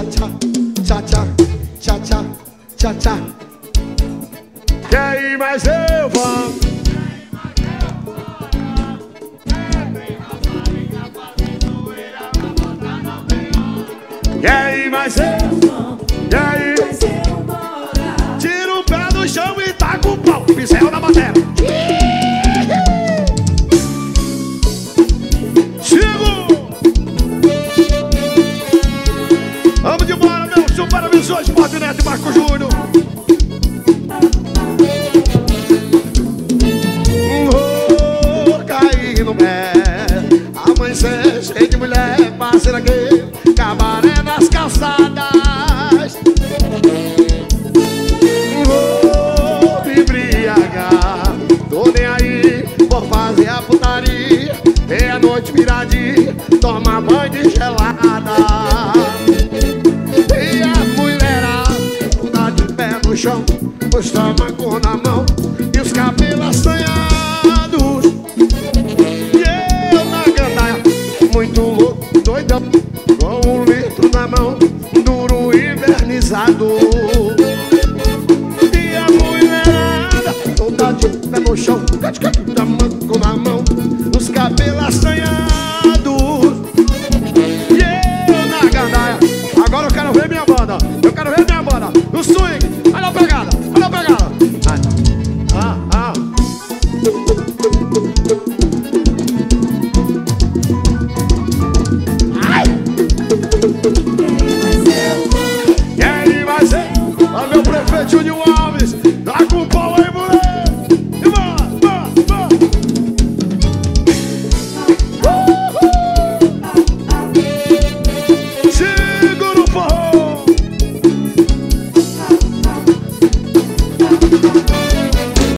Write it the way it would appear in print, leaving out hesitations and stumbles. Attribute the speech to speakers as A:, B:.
A: tchá, tchá, tchá, tchá, tchá, tchá. Quer ir mais eu vou. Quer ir mais eu vou. Quer ir. Tira o pé do chão e taca o pau. Pincel na matéria. Vamos embora, meu supervisor Esporte Neto e Marco Júnior. Vou cair no pé, amanhecer cheio de mulher, parceira gay, cabaré nas calçadas. Vou me embriagar, tô nem aí, vou fazer a putaria, meia-noite viradinha, tomar banho de gelada. E a mulherada dá de pé no chão, o estômago na mão e os cabelos assanhados. E eu na gandaia, muito louco, doidão, com um litro na mão, duro e invernizado.